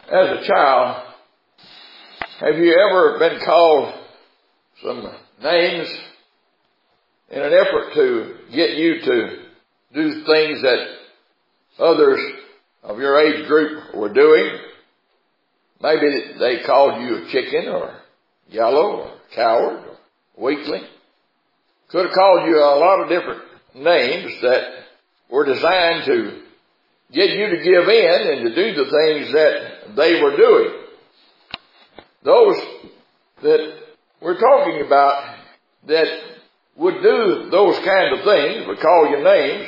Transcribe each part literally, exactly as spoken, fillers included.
As a child, have you ever been called some names in an effort to get you to do things that others of your age group were doing? Maybe they called you a chicken or yellow or coward or weakling. Could have called you a lot of different names that were designed to get you to give in and to do the things that they were doing. Those that we're talking about that would do those kind of things, would call you names,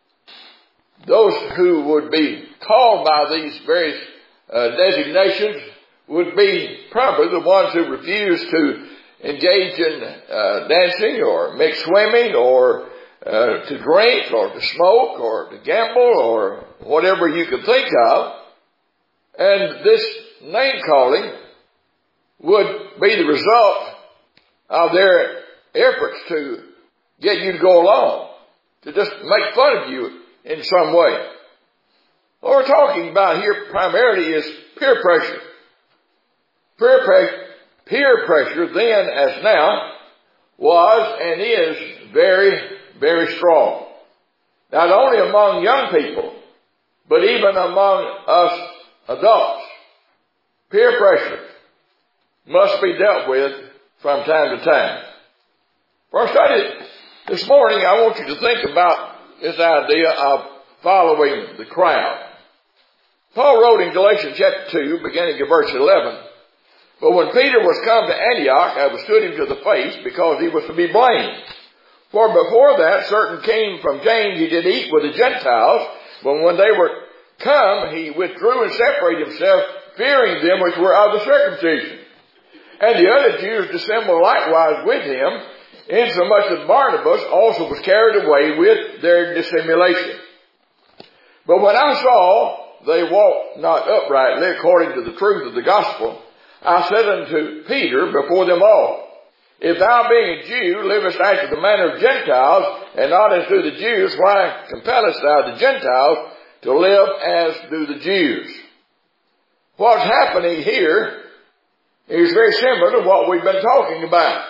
those who would be called by these various uh, designations would be probably the ones who refuse to engage in uh, dancing or mixed swimming or uh, to drink or to smoke or to gamble or whatever you could think of. And this name calling would be the result of their efforts to get you to go along, to just make fun of you in some way. What we're talking about here primarily is peer pressure. Peer pressure, peer pressure then as now was and is very, very strong. Not only among young people, but even among us adults. Peer pressure must be dealt with from time to time. For our study this morning, I want you to think about this idea of following the crowd. Paul wrote in Galatians chapter two, beginning at verse eleven, "But when Peter was come to Antioch, I withstood him to the face, because he was to be blamed. For before that, certain came from James, he did eat with the Gentiles, but when they were come, he withdrew and separated himself, fearing them which were of the circumcision. And the other Jews dissembled likewise with him, insomuch that Barnabas also was carried away with their dissimulation. But when I saw they walked not uprightly according to the truth of the gospel, I said unto Peter before them all, If thou being a Jew livest after the manner of Gentiles, and not as do the Jews, why compellest thou the Gentiles to live as do the Jews?" What's happening here is very similar to what we've been talking about.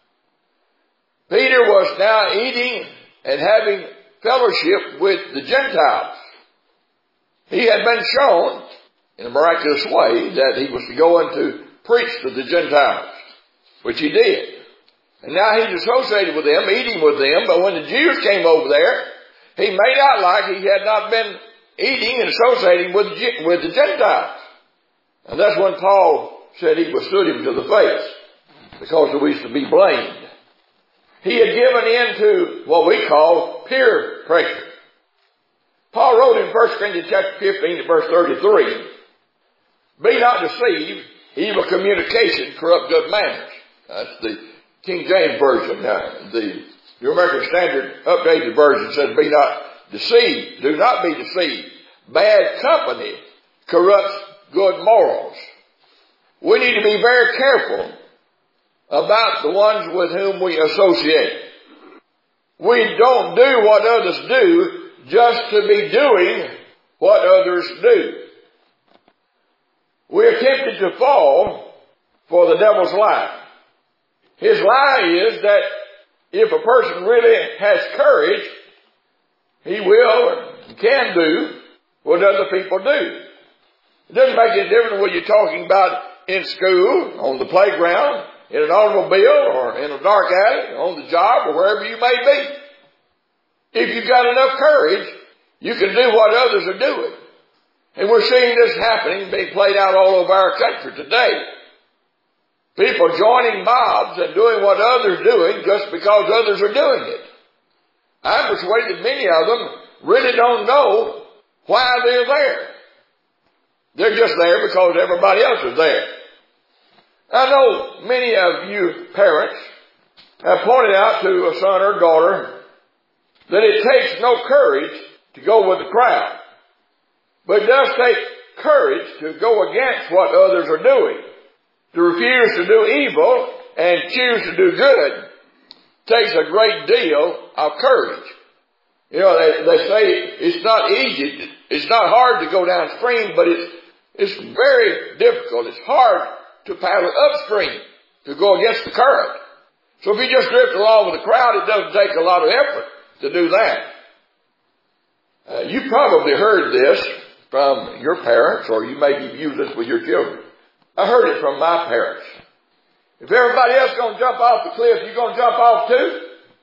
Peter was now eating and having fellowship with the Gentiles. He had been shown in a miraculous way that he was to go and to preach to the Gentiles, which he did. And now he's associated with them, eating with them, but when the Jews came over there, he made out like he had not been eating and associating with, with the Gentiles. And that's when Paul said he withstood him to the face, because he was to be blamed. He had given in to what we call peer pressure. Paul wrote in First Corinthians chapter fifteen, verse thirty-three, "Be not deceived, evil communication corrupt good manners." That's the King James Version. Now, the New American Standard Updated Version says, "Be not deceived." Do not be deceived. Bad company corrupts good morals. We need to be very careful about the ones with whom we associate. We don't do what others do just to be doing what others do. We're tempted to fall for the devil's lie. His lie is that if a person really has courage, he will and can do what other people do. It doesn't make any difference what you're talking about in school, on the playground, in an automobile, or in a dark alley, on the job, or wherever you may be. If you've got enough courage, you can do what others are doing. And we're seeing this happening, being played out all over our country today. People joining mobs and doing what others are doing just because others are doing it. I'm persuaded many of them really don't know why they're there. They're just there because everybody else is there. I know many of you parents have pointed out to a son or daughter that it takes no courage to go with the crowd. But it does take courage to go against what others are doing. To refuse to do evil and choose to do good takes a great deal of courage. You know, they, they say it's not easy, it's not hard to go downstream, but it's, It's very difficult. It's hard to paddle upstream, to go against the current. So if you just drift along with the crowd, it doesn't take a lot of effort to do that. Uh, you probably heard this from your parents, or you maybe use this with your children. I heard it from my parents. If everybody else is going to jump off the cliff, you going to jump off too?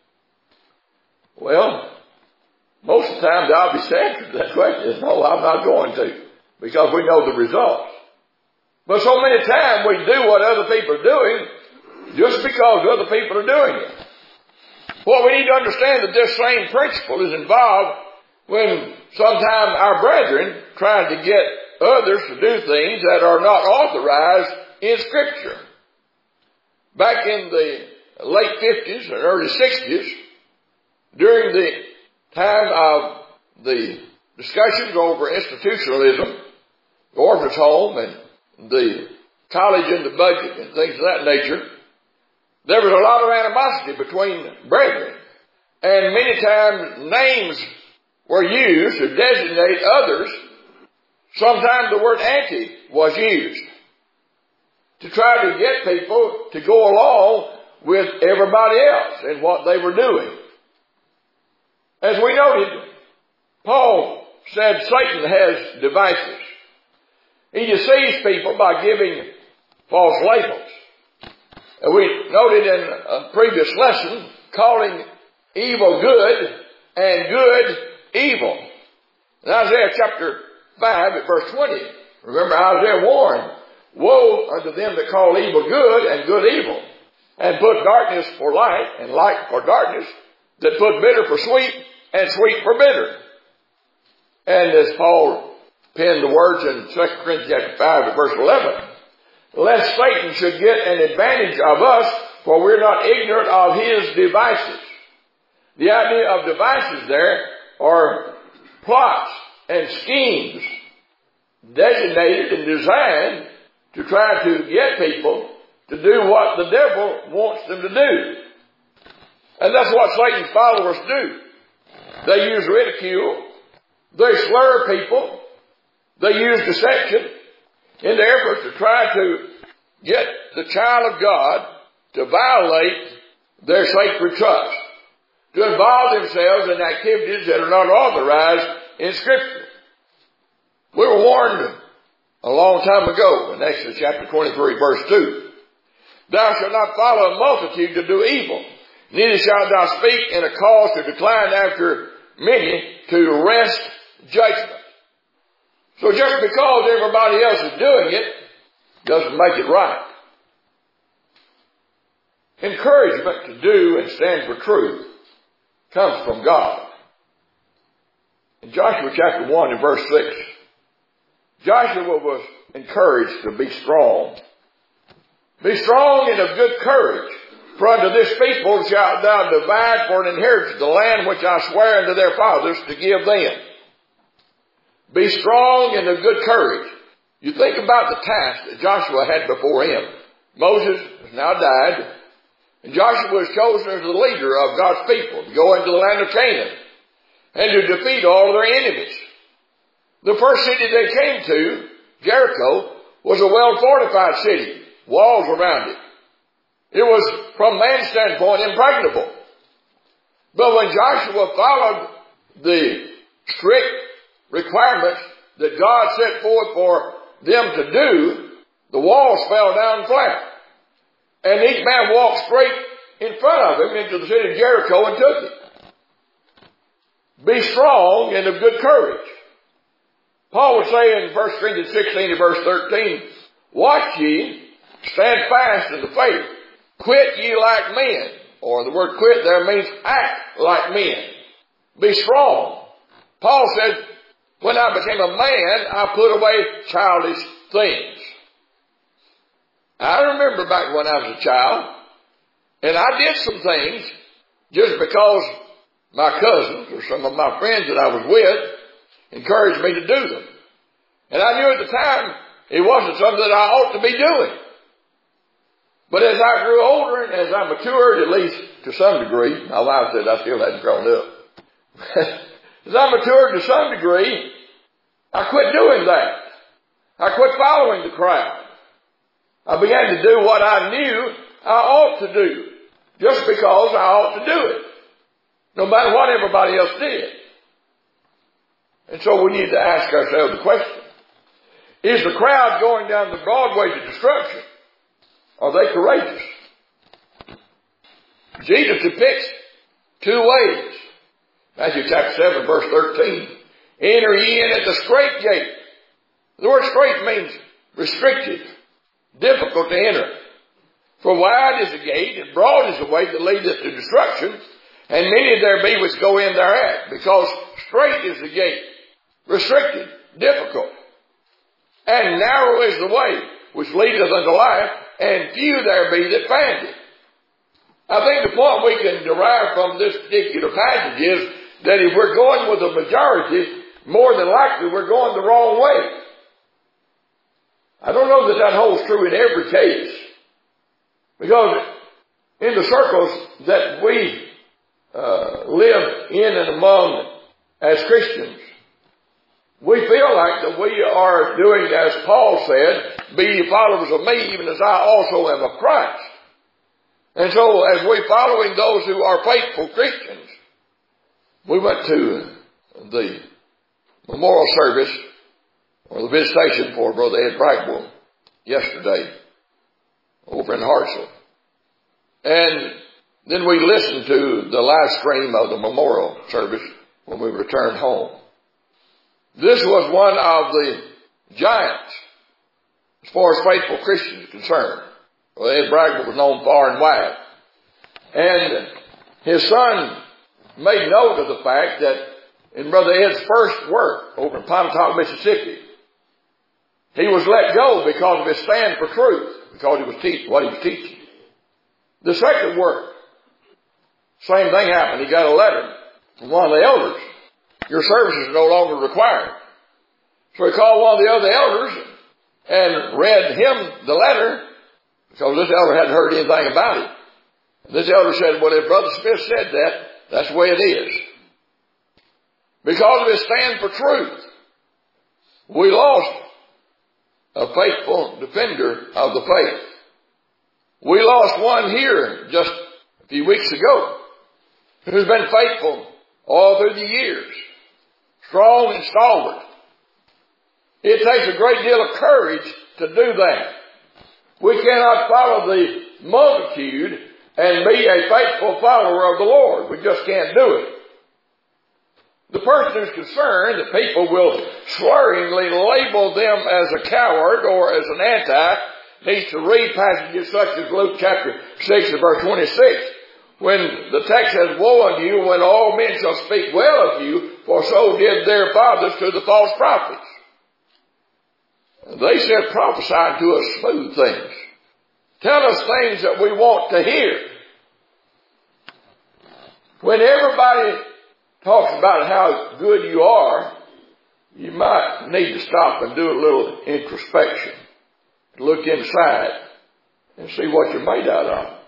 Well, most of the time the obvious answer to that question is no, I'm not going to, because we know the results. But so many times we do what other people are doing just because other people are doing it. Well, we need to understand that this same principle is involved when sometimes our brethren try to get others to do things that are not authorized in Scripture. Back in the late fifties and early sixties, during the time of the discussions over institutionalism, the orphan's home and the college in the budget and things of that nature, there was a lot of animosity between brethren. And many times names were used to designate others. Sometimes the word anti was used to try to get people to go along with everybody else and what they were doing. As we noted, Paul said Satan has devices. He deceives people by giving false labels. And we noted in a previous lesson, calling evil good and good evil. In Isaiah chapter five at verse twenty, remember Isaiah warned, woe unto them that call evil good and good evil, and put darkness for light and light for darkness, that put bitter for sweet and sweet for bitter. And as Paul penned the words in Second Corinthians chapter five at verse eleven, lest Satan should get an advantage of us, for we're not ignorant of his devices. The idea of devices there are plots and schemes designated and designed to try to get people to do what the devil wants them to do. And that's what Satan's followers do. They use ridicule. They slur people. They use deception in the effort to try to get the child of God to violate their sacred trust, to involve themselves in activities that are not authorized in Scripture. We were warned a long time ago in Exodus chapter twenty-three verse two. Thou shalt not follow a multitude to do evil, neither shalt thou speak in a cause to decline after many to wrest judgment. So just because everybody else is doing it doesn't make it right. Encouragement to do and stand for truth comes from God. In Joshua chapter one and verse six, Joshua was encouraged to be strong. Be strong and of good courage, for unto this people shalt thou divide for an inheritance the land which I swear unto their fathers to give them. Be strong and of good courage. You think about the task that Joshua had before him. Moses has now died, and Joshua was chosen as the leader of God's people to go into the land of Canaan and to defeat all of their enemies. The first city they came to, Jericho, was a well-fortified city, walls around it. It was, from man's standpoint, impregnable. But when Joshua followed the strict requirements that God set forth for them to do, the walls fell down flat. And each man walked straight in front of him into the city of Jericho and took it. Be strong and of good courage. Paul would say in First Corinthians sixteen and verse thirteen, watch ye, stand fast in the faith, quit ye like men. Or the word quit there means act like men. Be strong. Paul said, when I became a man, I put away childish things. I remember back when I was a child, and I did some things just because my cousins or some of my friends that I was with encouraged me to do them. And I knew at the time it wasn't something that I ought to be doing. But as I grew older and as I matured, at least to some degree, my wife said I still hadn't grown up. As I matured to some degree, I quit doing that. I quit following the crowd. I began to do what I knew I ought to do, just because I ought to do it, no matter what everybody else did. And so we need to ask ourselves the question, is the crowd going down the broad way to destruction? Are they courageous? Jesus depicts two ways. Matthew chapter seven, verse thirteen. Enter ye in at the strait gate. The word strait means restricted, difficult to enter. For wide is the gate, and broad is the way that leadeth to destruction, and many there be which go in thereat, because strait is the gate, restricted, difficult. And narrow is the way which leadeth unto life, and few there be that find it. I think the point we can derive from this particular passage is that if we're going with the majority, more than likely we're going the wrong way. I don't know that that holds true in every case. Because in the circles that we uh, live in and among as Christians, we feel like that we are doing as Paul said, be ye followers of me even as I also am of Christ. And so as we're following those who are faithful Christians, we went to the memorial service or the visitation for Brother Ed Bragwell yesterday over in Hartselle. And then we listened to the live stream of the memorial service when we returned home. This was one of the giants as far as faithful Christians are concerned. Well, Ed Bragwell was known far and wide. And his son made note of the fact that in Brother Ed's first work over in Pontotoc, Mississippi, he was let go because of his stand for truth, because he was teaching what he was teaching. The second work, same thing happened. He got a letter from one of the elders. Your services are no longer required. So he called one of the other elders and read him the letter, because this elder hadn't heard anything about it. And this elder said, well, if Brother Smith said that, that's the way it is. Because of his stand for truth, we lost a faithful defender of the faith. We lost one here just a few weeks ago who's been faithful all through the years, strong and stalwart. It takes a great deal of courage to do that. We cannot follow the multitude and be a faithful follower of the Lord. We just can't do it. The person who's concerned that people will slurringly label them as a coward or as an anti needs to read passages such as Luke chapter six and verse twenty-six, when the text says, woe unto you when all men shall speak well of you, for so did their fathers to the false prophets. They said, prophesy to us smooth things. Tell us things that we want to hear. When everybody talks about how good you are, you might need to stop and do a little introspection. Look inside and see what you're made out of.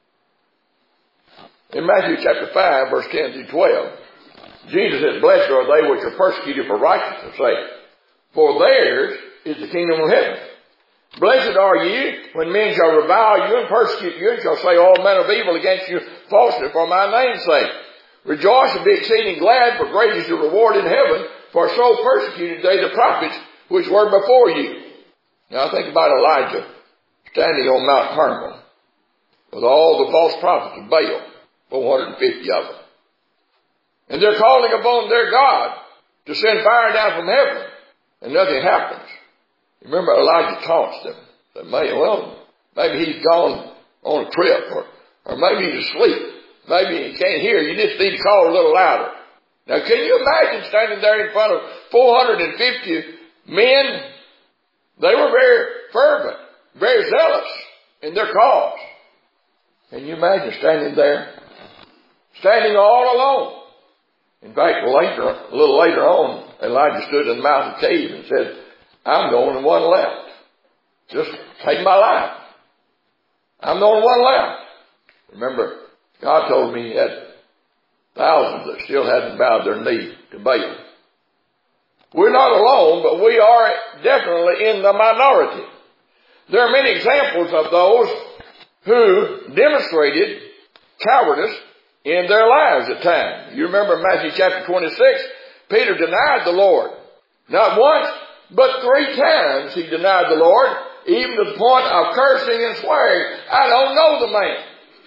In Matthew chapter five, verse ten through twelve, Jesus said, blessed are they which are persecuted for righteousness' sake, for theirs is the kingdom of heaven. Blessed are ye when men shall revile you and persecute you, and shall say all manner of evil against you falsely for my name's sake. Rejoice and be exceeding glad, for great is your reward in heaven, for so persecuted they the prophets which were before you. Now think about Elijah standing on Mount Carmel with all the false prophets of Baal, four hundred fifty of them. And they're calling upon their God to send fire down from heaven, and nothing happens. Remember, Elijah taunts them. Said, well, maybe he's gone on a trip, or, or maybe he's asleep. Maybe he can't hear. You just need to call a little louder. Now, can you imagine standing there in front of four hundred fifty men? They were very fervent, very zealous in their cause. Can you imagine standing there, standing all alone? In fact, later, a little later on, Elijah stood in the mouth of the cave and said, I'm the only one left. Just take my life. I'm the only one left. Remember, God told me he had thousands that still hadn't bowed their knee to Baal. We're not alone, but we are definitely in the minority. There are many examples of those who demonstrated cowardice in their lives at times. You remember Matthew chapter twenty-six, Peter denied the Lord. Not once, but three times he denied the Lord, even to the point of cursing and swearing, I don't know the man.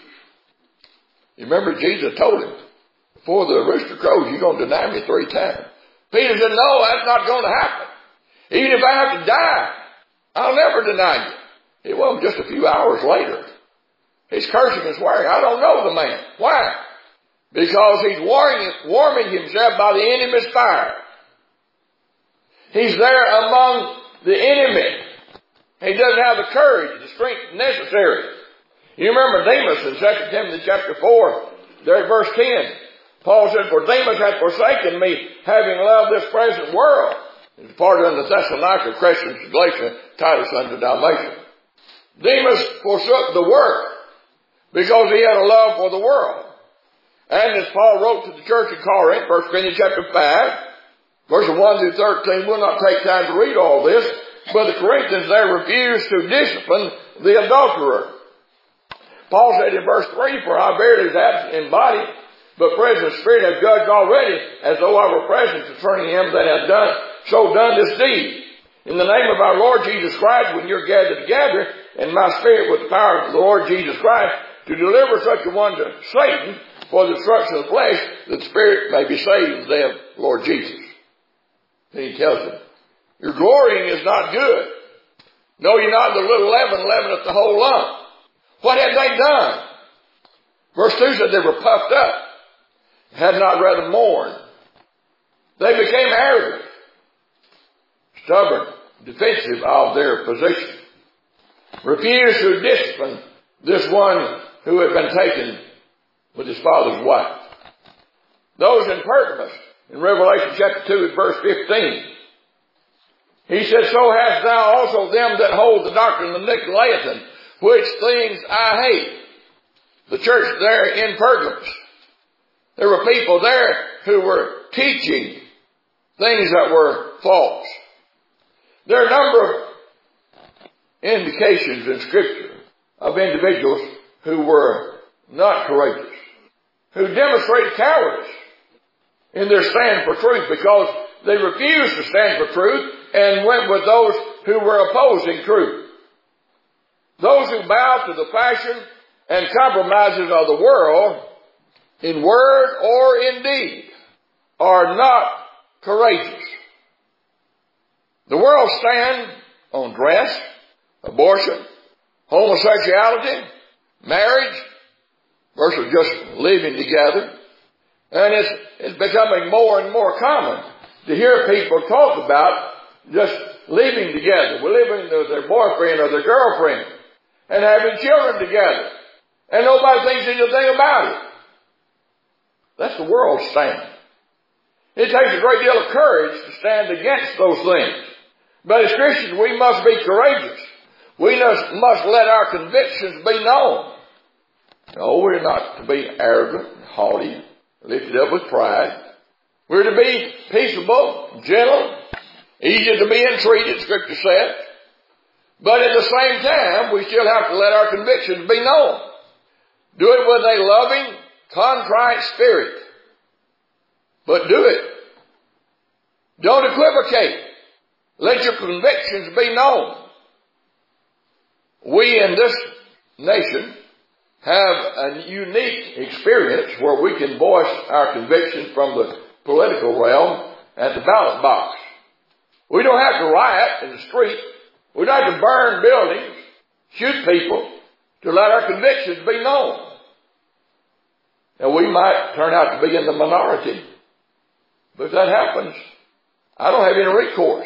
You remember Jesus told him, before the rooster crows, you're going to deny me three times. Peter said, no, that's not going to happen. Even if I have to die, I'll never deny you. It wasn't just a few hours later. He's cursing and swearing. I don't know the man. Why? Because he's warming, warming himself by the enemy's fire. He's there among the enemy. He doesn't have the courage, the strength necessary. You remember Demas in Second Timothy chapter four, there at verse ten. Paul said, for Demas hath forsaken me, having loved this present world. He departed unto Thessalonica, Crescens to Galatia, Titus unto Dalmatia. Demas forsook the work because he had a love for the world. And as Paul wrote to the church of Corinth, First Corinthians chapter five, verses one through thirteen, we'll not take time to read all this, but the Corinthians there refused to discipline the adulterer. Paul said in verse three, for I verily is absent in body, but present spirit have judged already, as though I were present concerning him that hath done, so done this deed. In the name of our Lord Jesus Christ, when you're gathered together, and my spirit with the power of the Lord Jesus Christ, to deliver such a one to Satan for the destruction of the flesh, that the spirit may be saved in the day of the Lord Jesus. Then he tells them, your glorying is not good. No, you're not the little leaven, leaveneth the whole lump. What had they done? Verse two said they were puffed up, had not rather mourned. They became arrogant, stubborn, defensive of their position. Refused to discipline this one who had been taken with his father's wife. Those in Pergamos, in Revelation chapter two at verse fifteen, he said, so hast thou also them that hold the doctrine of Nicolaitans, which things I hate. The church there in Pergamos, there were people there who were teaching things that were false. There are a number of indications in Scripture of individuals who were not courageous, who demonstrated cowardice in their stand for truth because they refused to stand for truth and went with those who were opposing truth. Those who bow to the fashion and compromises of the world in word or in deed are not courageous. The world stands on dress, abortion, homosexuality, marriage, versus just living together. And it's, it's becoming more and more common to hear people talk about just living together. We're living with their boyfriend or their girlfriend and having children together. And nobody thinks anything about it. That's the world's stand. It takes a great deal of courage to stand against those things. But as Christians, we must be courageous. We must, must let our convictions be known. No, we're not to be arrogant and haughty, lifted up with pride. We're to be peaceable, gentle, easy to be entreated, Scripture says. But at the same time, we still have to let our convictions be known. Do it with a loving, contrite spirit. But do it. Don't equivocate. Let your convictions be known. We in this nation have a unique experience where we can voice our convictions from the political realm at the ballot box. We don't have to riot in the street. We don't have to burn buildings, shoot people to let our convictions be known. Now we might turn out to be in the minority, but if that happens, I don't have any recourse.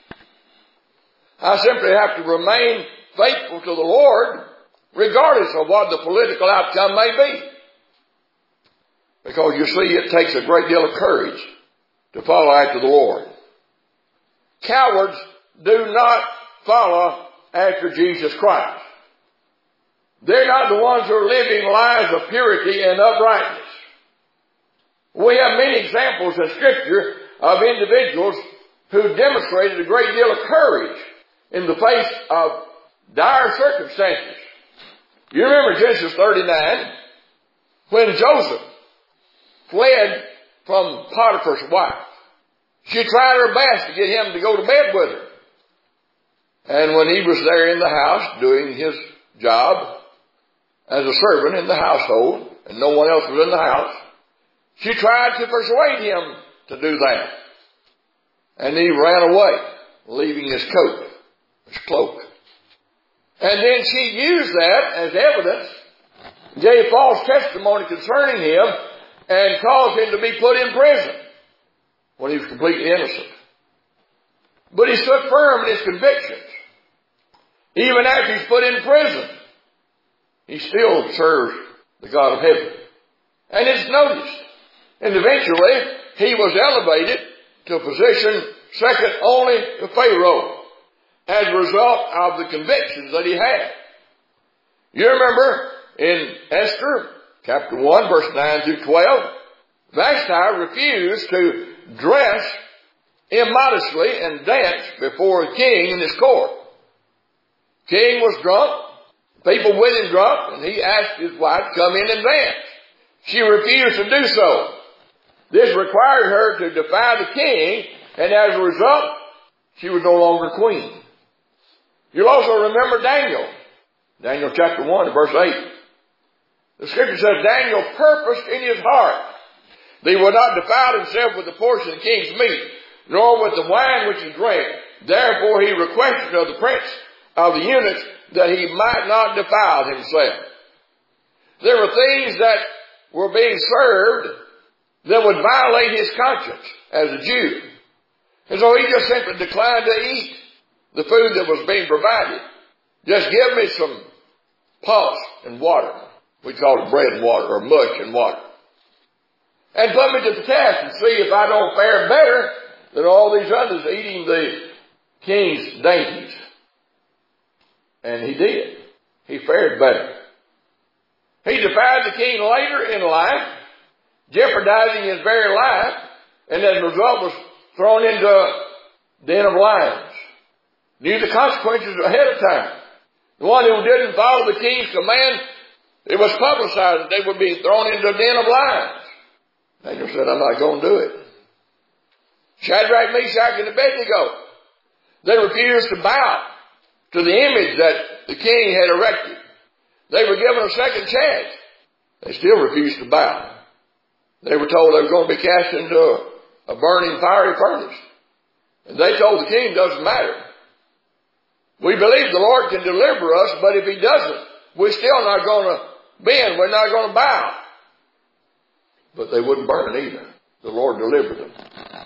I simply have to remain faithful to the Lord regardless of what the political outcome may be. Because you see, it takes a great deal of courage to follow after the Lord. Cowards do not follow after Jesus Christ. They're not the ones who are living lives of purity and uprightness. We have many examples in Scripture of individuals who demonstrated a great deal of courage in the face of dire circumstances. You remember Genesis thirty-nine, when Joseph fled from Potiphar's wife. She tried her best to get him to go to bed with her. And when he was there in the house doing his job as a servant in the household, and no one else was in the house, she tried to persuade him to do that. And he ran away, leaving his coat, his cloak. And then she used that as evidence, gave false testimony concerning him, and caused him to be put in prison when he was completely innocent. But he stood firm in his convictions. Even after he's put in prison, he still serves the God of heaven. And it's noticed. And eventually, he was elevated to a position second only to Pharaoh as a result of the convictions that he had. You remember in Esther, chapter one, verse nine through twelve, Vashti refused to dress immodestly and dance before the king in his court. King was drunk, people with him drunk, and he asked his wife to come in and dance. She refused to do so. This required her to defy the king, and as a result, she was no longer queen. You'll also remember Daniel. Daniel chapter one, verse eight. The scripture says, Daniel purposed in his heart that he would not defile himself with the portion of the king's meat, nor with the wine which he drank. Therefore he requested of the prince of the eunuchs that he might not defile himself. There were things that were being served that would violate his conscience as a Jew. And so he just simply declined to eat the food that was being provided. Just give me some pulse and water. We call it bread and water, or mush and water. And put me to the test and see if I don't fare better than all these others eating the king's dainties. And he did. He fared better. He defied the king later in life, jeopardizing his very life, and as a result was thrown into a den of lions. Knew the consequences ahead of time. The one who didn't follow the king's command, it was publicized that they would be thrown into a den of lions. Daniel said, I'm not going to do it. Shadrach, Meshach, and Abednego, they refused to bow to the image that the king had erected. They were given a second chance. They still refused to bow. They were told they were going to be cast into a, a burning fiery furnace. And they told the king, doesn't matter. We believe the Lord can deliver us, but if he doesn't, we're still not going to bend. We're not going to bow. But they wouldn't burn either. The Lord delivered them.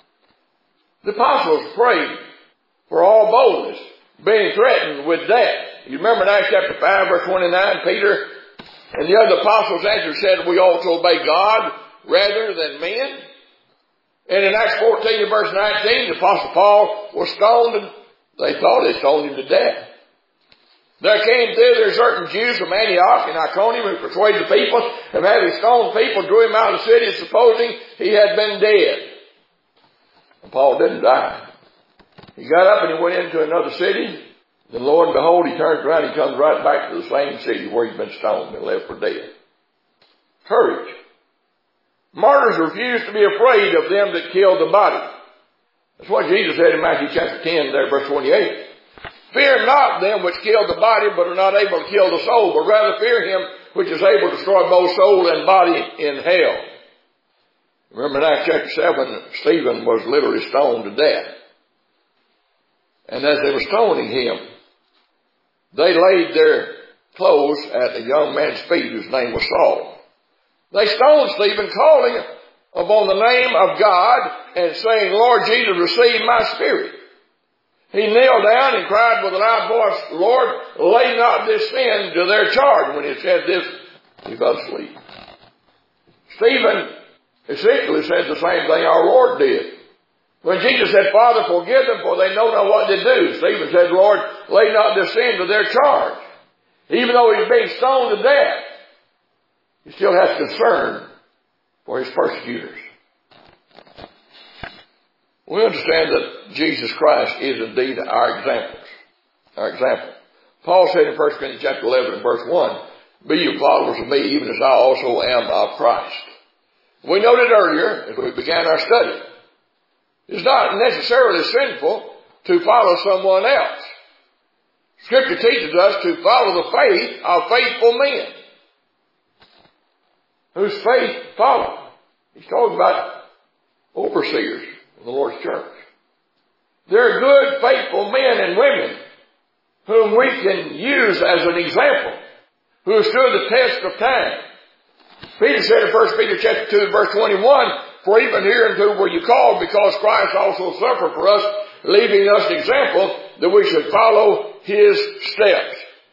The apostles prayed for all boldness, being threatened with death. You remember in Acts chapter five, verse twenty-nine, Peter and the other apostles answered, said, we ought to obey God rather than men. And in Acts fourteen, verse nineteen, the apostle Paul was stoned, and they thought they stoned him to death. There came thither certain Jews from Antioch and Iconium who persuaded the people, and having stoned people, drew him out of the city, supposing he had been dead. And Paul didn't die. He got up and he went into another city. Then lo and behold, he turns around and he comes right back to the same city where he's been stoned and left for dead. Courage. Martyrs refuse to be afraid of them that kill the body. That's what Jesus said in Matthew chapter ten, there, verse twenty-eight. Fear not them which kill the body, but are not able to kill the soul, but rather fear him which is able to destroy both soul and body in hell. Remember in Acts chapter seven, Stephen was literally stoned to death. And as they were stoning him, they laid their clothes at a young man's feet whose name was Saul. They stoned Stephen, calling upon the name of God and saying, Lord Jesus, receive my spirit. He knelt down and cried with a loud voice, Lord, lay not this sin to their charge. When he said this, he fell asleep. Stephen essentially said the same thing our Lord did. When Jesus said, Father, forgive them, for they know not what they do, Stephen said, Lord, lay not this sin to their charge. Even though he's being stoned to death, he still has concern for his persecutors. We understand that Jesus Christ is indeed our examples, our example. Paul said in First Corinthians chapter eleven and verse one, be you followers of me, even as I also am of Christ. We noted earlier, as we began our study, it's not necessarily sinful to follow someone else. Scripture teaches us to follow the faith of faithful men, whose faith follow. He's talking about overseers in the Lord's church. They're good, faithful men and women whom we can use as an example, who have stood the test of time. Peter said in First Peter chapter two, verse twenty-one, for even hereunto were you called, because Christ also suffered for us, leaving us an example that we should follow his steps.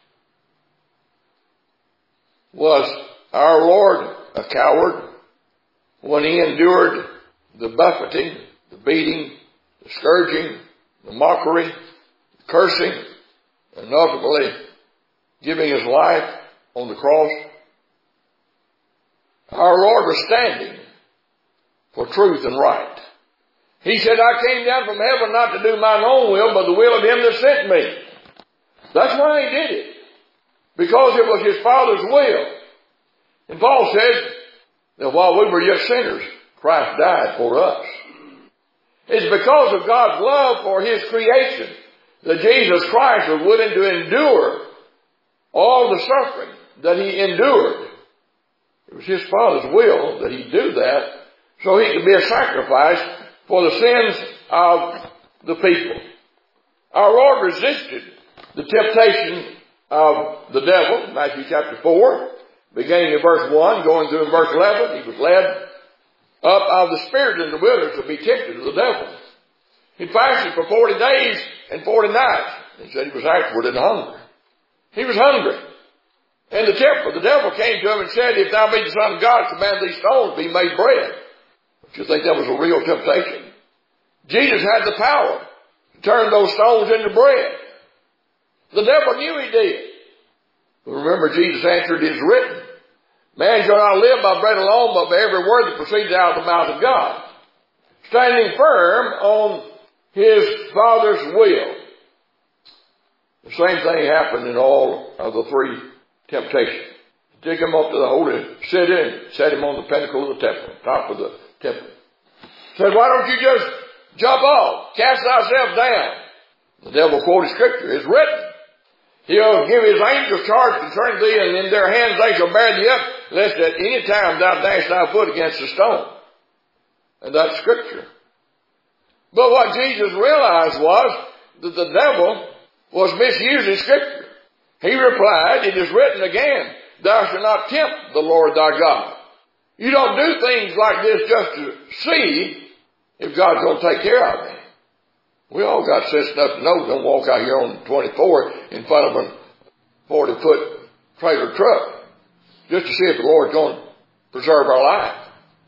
Was our Lord a coward when he endured the buffeting, the beating, the scourging, the mockery, the cursing, and ultimately giving his life on the cross? Our Lord was standing for truth and right. He said, I came down from heaven not to do mine own will, but the will of him that sent me. That's why he did it. Because it was his Father's will. And Paul said that while we were yet sinners, Christ died for us. It's because of God's love for his creation that Jesus Christ was willing to endure all the suffering that he endured. It was his Father's will that he do that so he could be a sacrifice for the sins of the people. Our Lord resisted the temptation of the devil, Matthew chapter four, beginning in verse one, going through in verse eleven. He was led up of the Spirit in the wilderness to be tempted of the devil. He fasted for forty days and forty nights. He said he was afterward in hunger. He was hungry. And the temple, the devil came to him and said, if thou be the Son of God, command these stones be made bread. Don't you think that was a real temptation? Jesus had the power to turn those stones into bread. The devil knew he did. But remember, Jesus answered, it is written, man shall not live by bread alone, but by every word that proceeds out of the mouth of God. Standing firm on his Father's will. The same thing happened in all of the three temptations. Take him up to the holy city, set him on the pinnacle of the temple, top of the temple. Said, why don't you just jump off, cast thyself down? The devil quoted scripture. It's written, he'll give his angels charge concerning thee, and in their hands they shall bear thee up, lest at any time thou dash thy foot against a stone. And that's scripture. But what Jesus realized was that the devil was misusing scripture. He replied, it is written again, thou shalt not tempt the Lord thy God. You don't do things like this just to see if God's going to take care of me. We all got sense enough to know don't walk out here on twenty-four in front of a forty-foot trailer truck just to see if the Lord's going to preserve our life.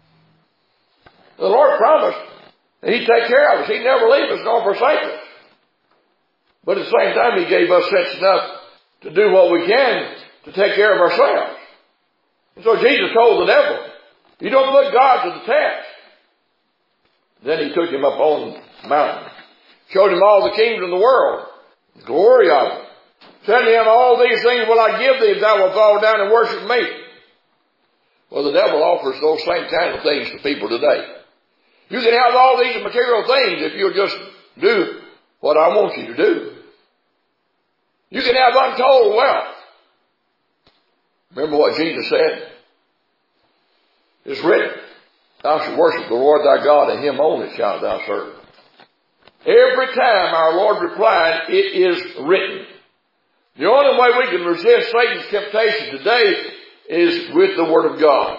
The Lord promised that he'd take care of us. He'd never leave us nor forsake us. But at the same time, he gave us sense enough to do what we can to take care of ourselves. And so Jesus told the devil, you don't put God to the test. Then he took him up on the mountain, showed him all the kingdoms of the world, the glory of them. Said to him, all these things will I give thee if thou wilt fall down and worship me. Well, the devil offers those same kind of things to people today. You can have all these material things if you'll just do what I want you to do. You can have untold wealth. Remember what Jesus said? It's written, thou shalt worship the Lord thy God, and him only shalt thou serve. Every time our Lord replied, it is written. The only way we can resist Satan's temptation today is with the Word of God.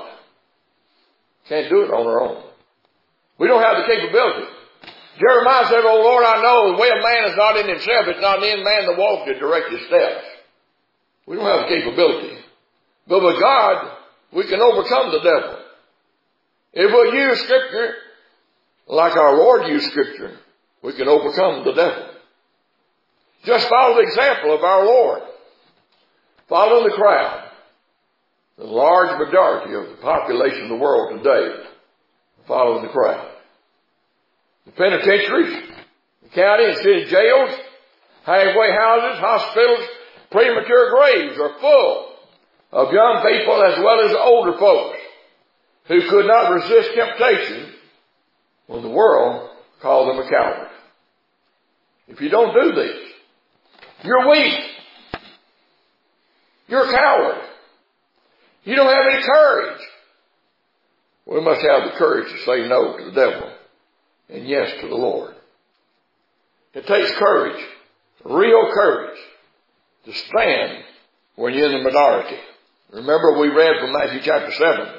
Can't do it on our own. We don't have the capability. Jeremiah said, oh Lord, I know the way of man is not in himself. It's not in man that walks to direct his steps. We don't have the capability. But with God, we can overcome the devil. If we use Scripture like our Lord used Scripture, we can overcome the devil. Just follow the example of our Lord. Follow the crowd. The large majority of the population of the world today follow the crowd. The penitentiaries, the county and city jails, halfway houses, hospitals, premature graves are full of young people as well as older folks who could not resist temptation when the world called them a coward. If you don't do this, you're weak. You're a coward. You don't have any courage. We must have the courage to say no to the devil and yes to the Lord. It takes courage, real courage, to stand when you're in the minority. Remember we read from Matthew chapter seven.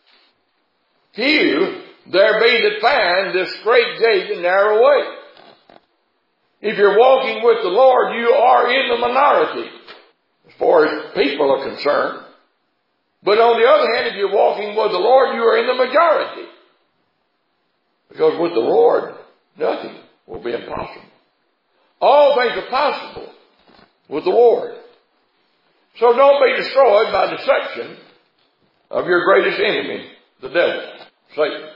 Few there be that find this great gate and narrow way. If you're walking with the Lord, you are in the minority as far as people are concerned. But on the other hand, if you're walking with the Lord, you are in the majority. Because with the Lord, nothing will be impossible. All things are possible with the Lord. So don't be destroyed by deception of your greatest enemy, the devil, Satan.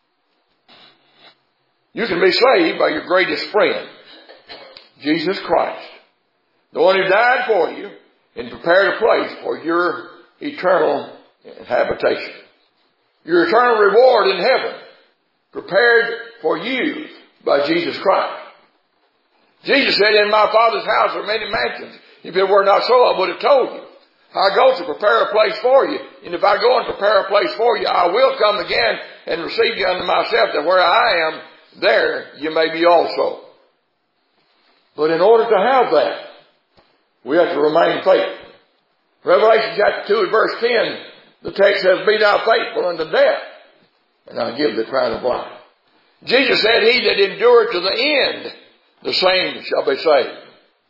You can be saved by your greatest friend, Jesus Christ, the one who died for you and prepared a place for your eternal habitation. Your eternal reward in heaven, prepared for you by Jesus Christ. Jesus said, in my Father's house are many mansions. If it were not so, I would have told you. I go to prepare a place for you. And if I go and prepare a place for you, I will come again and receive you unto myself, that where I am, there you may be also. But in order to have that, we have to remain faithful. Revelation chapter two and verse ten, the text says, be thou faithful unto death, and I'll give the crown of life. Jesus said, he that endured to the end, the same shall be saved.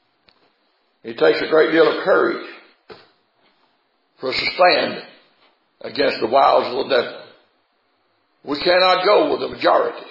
It takes a great deal of courage for us to stand against the wiles of the devil. We cannot go with the majority.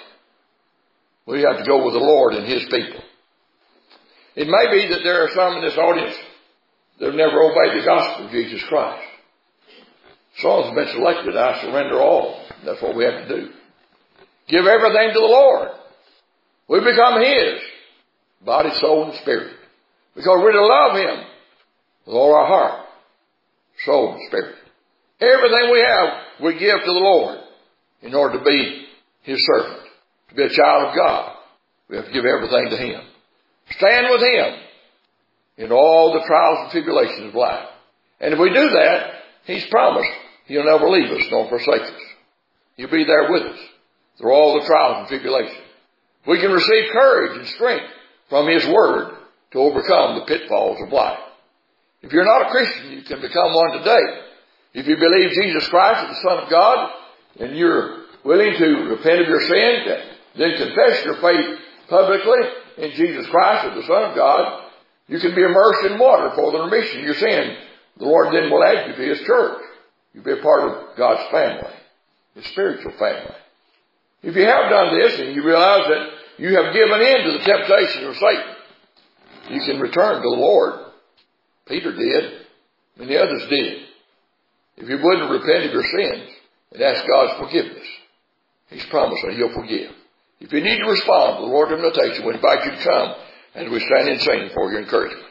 We have to go with the Lord and His people. It may be that there are some in this audience that have never obeyed the gospel of Jesus Christ. Some have been selected. I surrender all. That's what we have to do. Give everything to the Lord. We become His, body, soul, and spirit. Because we're to love Him with all our heart, soul, and spirit. Everything we have, we give to the Lord in order to be His servant. To be a child of God, we have to give everything to Him. Stand with Him in all the trials and tribulations of life. And if we do that, He's promised He'll never leave us nor forsake us. He'll be there with us through all the trials and tribulations. We can receive courage and strength from His Word to overcome the pitfalls of life. If you're not a Christian, you can become one today. If you believe Jesus Christ is the Son of God, and you're willing to repent of your sins, then confess your faith publicly in Jesus Christ as the Son of God, you can be immersed in water for the remission of your sin. The Lord then will add you to His church. You'll be a part of God's family, His spiritual family. If you have done this and you realize that you have given in to the temptation of Satan, you can return to the Lord. Peter did. Many others did. If you wouldn't repent of your sins and ask God's forgiveness, He's promised that He'll forgive. If you need to respond to the Lord's invitation, we invite you to come as we stand and sing for your encouragement.